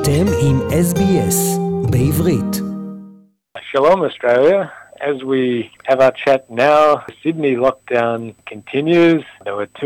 אתם עם SBS בעברית. Shalom Australia. As we have our chat now, the Sydney lockdown continues. There were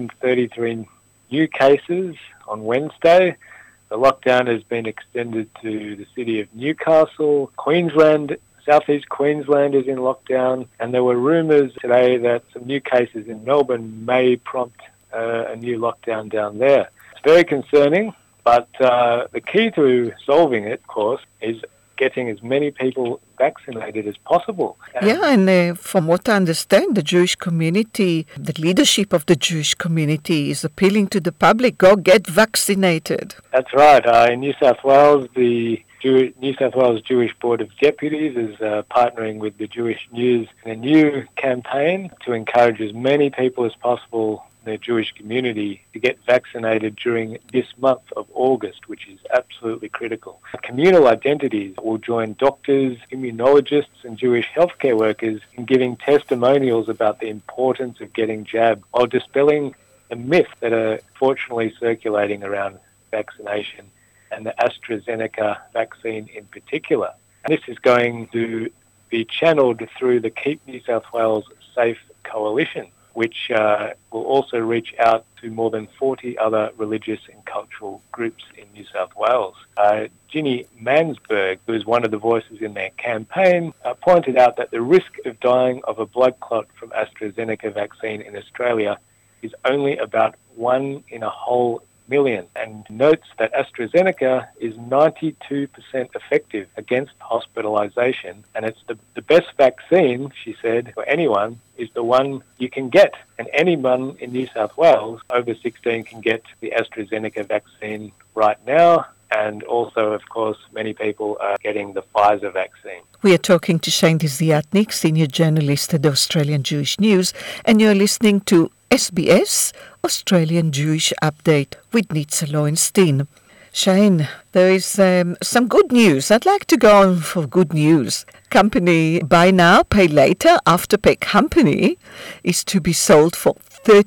233 new cases on Wednesday. The lockdown has been extended to the city of Newcastle. Queensland, southeast Queensland is in lockdown, and there were rumours today that some new cases in Melbourne may prompt a new lockdown down there. It's very concerning, but the key to solving it, of course, is getting as many people vaccinated as possible. And from what I understand, the Jewish community, the leadership of the Jewish community is appealing to the public, go get vaccinated. That's right. In New South Wales, the New South Wales Jewish Board of Deputies is partnering with the Jewish News in a new campaign to encourage as many people as possible in the Jewish community to get vaccinated during this month of August, which is absolutely critical. Communal identities will join doctors, immunologists and Jewish healthcare workers in giving testimonials about the importance of getting jabbed while dispelling the myths that are fortunately circulating around vaccination and the AstraZeneca vaccine in particular. And this is going to be channeled through the Keep New South Wales Safe Coalition, which will also reach out to more than 40 other religious and cultural groups in New South Wales. Ginny Mansberg, who is one of the voices in their campaign, pointed out that the risk of dying of a blood clot from AstraZeneca vaccine in Australia is only about 1 in a whole million, and notes that AstraZeneca is 92% effective against hospitalisation, and it's the best vaccine, she said, for anyone is the one you can get. And anyone in New South Wales over 16 can get the AstraZeneca vaccine right now. And also, of course, many people are getting the Pfizer vaccine. We are talking to Shane Desiatnik, Senior Journalist at the Australian Jewish News, and you're listening to SBS Australian Jewish Update with Nitza Lowenstein. Shane, there is some good news. I'd like to go on for good news. Company Buy Now, Pay Later, Afterpay company is to be sold for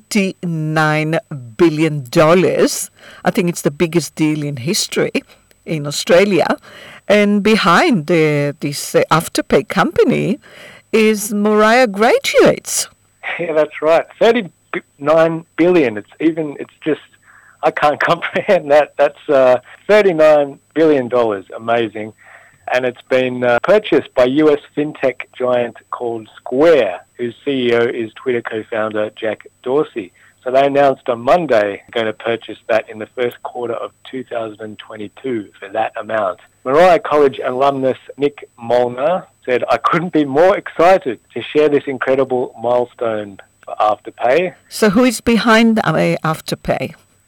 $39 billion. I think it's the biggest deal in history in Australia. And behind this Afterpay company is Moriah Graduates. Yeah, that's right. 39 billion. It's just, I can't comprehend that. That's $39 billion. Amazing. And it's been purchased by US fintech giant called Square, whose CEO is Twitter co-founder Jack Dorsey. So they announced on Monday they're going to purchase that in the first quarter of 2022 for that amount. Moriah College alumnus Nick Molnar said, "I couldn't be more excited to share this incredible milestone for Afterpay." So who is behind Afterpay?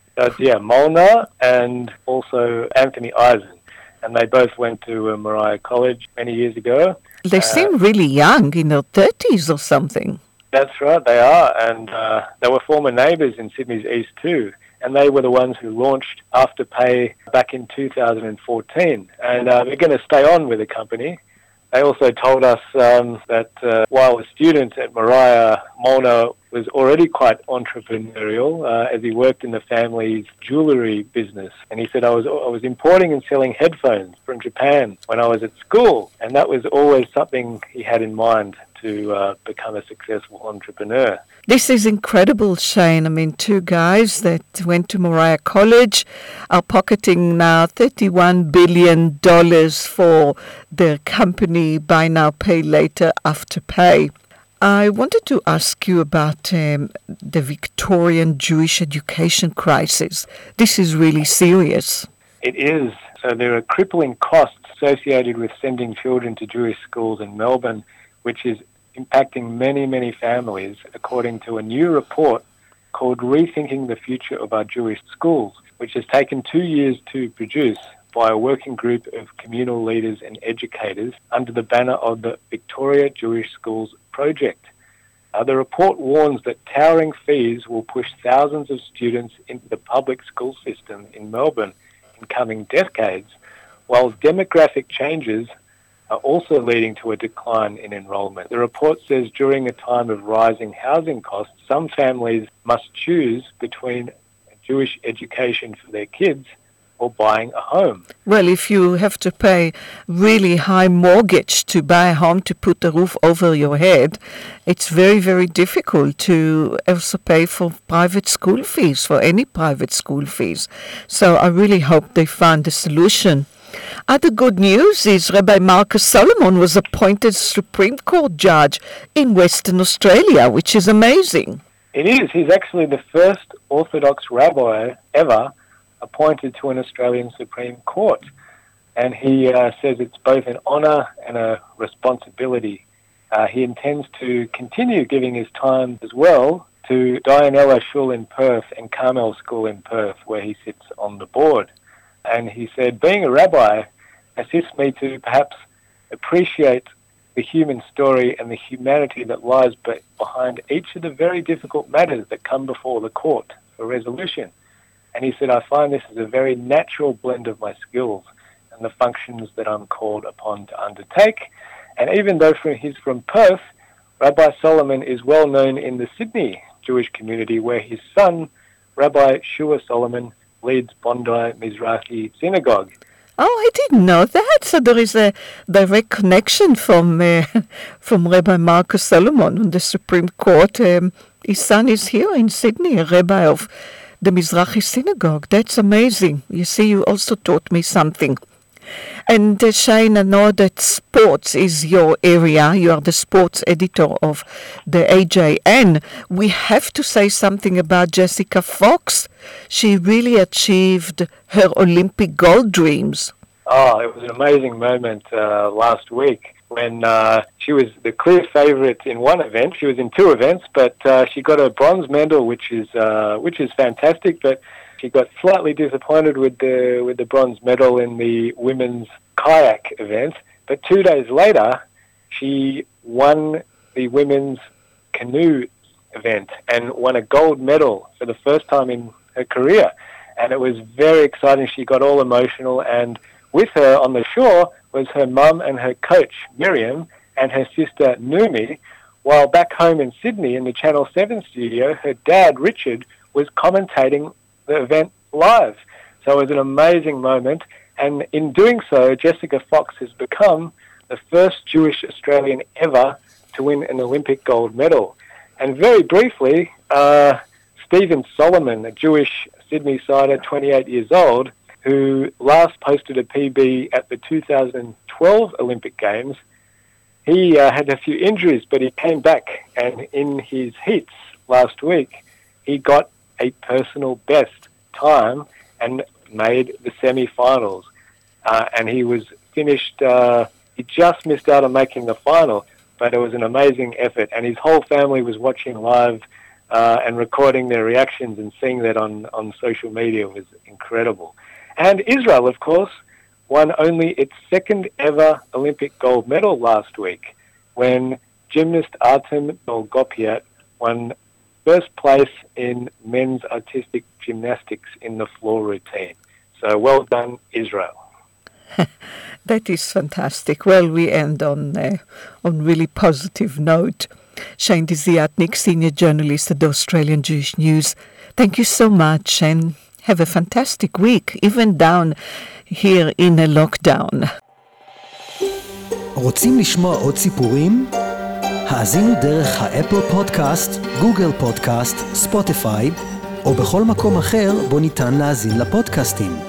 Molnar and also Anthony Eisen. And they both went to Moriah College many years ago. They seem really young, in their 30s or something. That's right, they are. And they were former neighbours in Sydney's East too. And they were the ones who launched Afterpay back in 2014. And they're going to stay on with the company. They also told us that while a student at Moriah, Molnar was already quite entrepreneurial as he worked in the family's jewellery business. And he said, I was importing and selling headphones from Japan when I was at school. And that was always something he had in mind to become a successful entrepreneur. This is incredible, Shane. I mean, two guys that went to Moriah College are pocketing now $31 billion for their company Buy Now, Pay Later, Afterpay. I wanted to ask you about the Victorian Jewish education crisis. This is really serious. It is. So there are crippling costs associated with sending children to Jewish schools in Melbourne, which is impacting many, many families, according to a new report called Rethinking the Future of Our Jewish Schools, which has taken 2 years to produce by a working group of communal leaders and educators under the banner of the Victoria Jewish Schools Project. The report warns that towering fees will push thousands of students into the public school system in Melbourne in coming decades, while demographic changes are also leading to a decline in enrolment. The report says during a time of rising housing costs, some families must choose between a Jewish education for their kids or buying a home. Well, if you have to pay really high mortgage to buy a home to put a roof over your head, it's very, very difficult to also pay for private school fees, for any private school fees. So I really hope they find a solution. Other good news is Rabbi Marcus Solomon was appointed Supreme Court judge in Western Australia, which is amazing. It is. He's actually the first Orthodox rabbi ever appointed to an Australian Supreme Court. And he says it's both an honour and a responsibility. He intends to continue giving his time as well to Dianella Shul in Perth and Carmel School in Perth, where he sits on the board. And he said, being a rabbi assists me to perhaps appreciate the human story and the humanity that lies behind each of the very difficult matters that come before the court for resolution. And he said, I find this is a very natural blend of my skills and the functions that I'm called upon to undertake. And even though he's from Perth, Rabbi Solomon is well known in the Sydney Jewish community, where his son, Rabbi Shua Solomon, leads Bondi Mizrahi Synagogue. Oh, I didn't know that. So there is a direct connection from Rabbi Marcus Solomon on the Supreme Court. His son is here in Sydney, a rabbi of the Mizrahi Synagogue. That's amazing. You see, you also taught me something. And Shane, I know that sports is your area. You are the sports editor of the AJN. We have to say something about Jessica Fox. She really achieved her Olympic gold dreams. Oh, it was an amazing moment last week when she was the clear favourite in one event. She was in two events, but she got a bronze medal, which is fantastic. But she got slightly disappointed with the bronze medal in the women's kayak event. But 2 days later, she won the women's canoe event and won a gold medal for the first time in her career. And it was very exciting. She got all emotional, and with her on the shore was her mum and her coach, Miriam, and her sister, Numi, while back home in Sydney in the Channel 7 studio, her dad, Richard, was commentating the event live. So it was an amazing moment, and in doing so, Jessica Fox has become the first Jewish Australian ever to win an Olympic gold medal. And very briefly, Stephen Solomon, a Jewish Sydney-sider, 28 years old, who last posted a PB at the 2012 Olympic Games, he had a few injuries, but he came back, and in his heats last week, he got a personal best time and made the semi-finals. And he was finished, he just missed out on making the final, but it was an amazing effort. And his whole family was watching live and recording their reactions, and seeing that on social media was incredible. And Israel, of course, won only its second ever Olympic gold medal last week when gymnast Artem Dolgopiat won first place in men's artistic gymnastics in the floor routine. So well done, Israel. That is fantastic. Well, we end on really positive note. Shane Desiatnik, senior journalist at the Australian Jewish News. Thank you so much, and have a fantastic week, even down here in a lockdown. רוצים לשמוע עוד סיפורים? האזינו דרך האפל פודקאסט, גוגל פודקאסט, ספוטיפיי, או בכל מקום אחר בו ניתן להאזין לפודקאסטים.